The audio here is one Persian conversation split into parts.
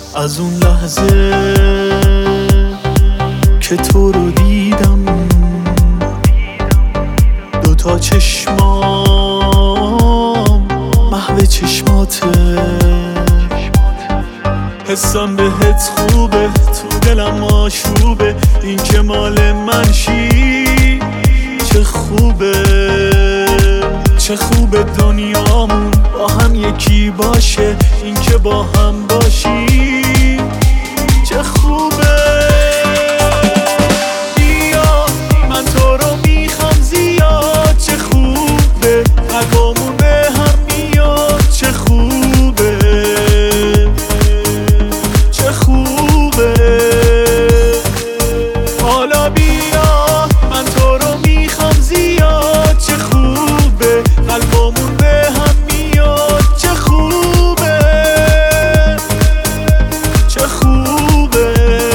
از اون لحظه که تو رو دیدم دوتا چشمام محو چشماته، حسم بهت خوبه، تو دلم آشوبه، این که مال من شی چه خوبه، چه خوبه دنیامون با هم یکی باشه، این که با هم باشی چه خوبه. بیا من تو رو میخوام زیاد، چه خوبه قلبمون به هم میاد، چه خوبه چه خوبه. حالا بیا من تو رو میخوام زیاد، چه خوبه قلبمون به هم میاد، چه خوبه چه خوبه.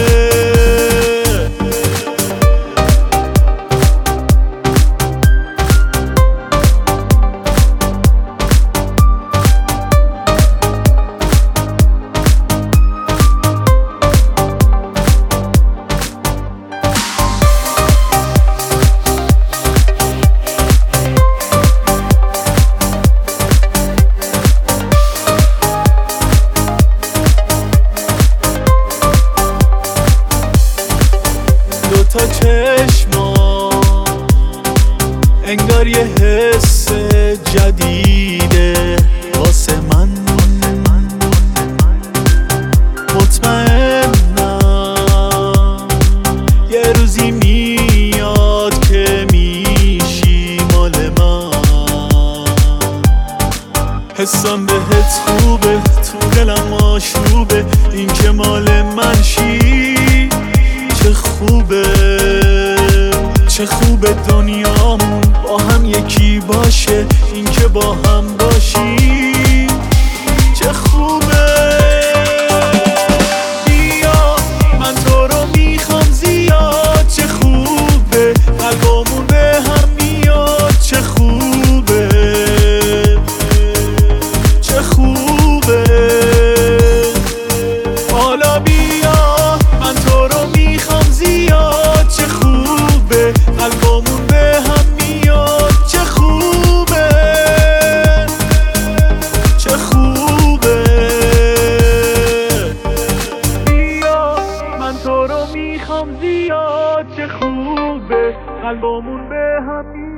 دوتا چشما انگار یه حس جدیده واسه من، مطمئنم یه روزی میاد که میشی مال من. حسم بهت خوبه، تو دلم آشوبه، این که مال من شی چه خوبه، چه خوبه دنیامون با هم یکی باشه، این که با هم باشی چه خوبه. بیا من تو رو میخوام زیاد، چه خوبه قلبمون به هم میاد، چه خوبه چه خوبه. حالا بیا من تو رو میخوام زیاد، چه خوبه قلبمون به هم میاد، چه خوبه چه خوبه. بیا من تو رو میخوام زیاد، چه خوبه قلبمون به هم میاد.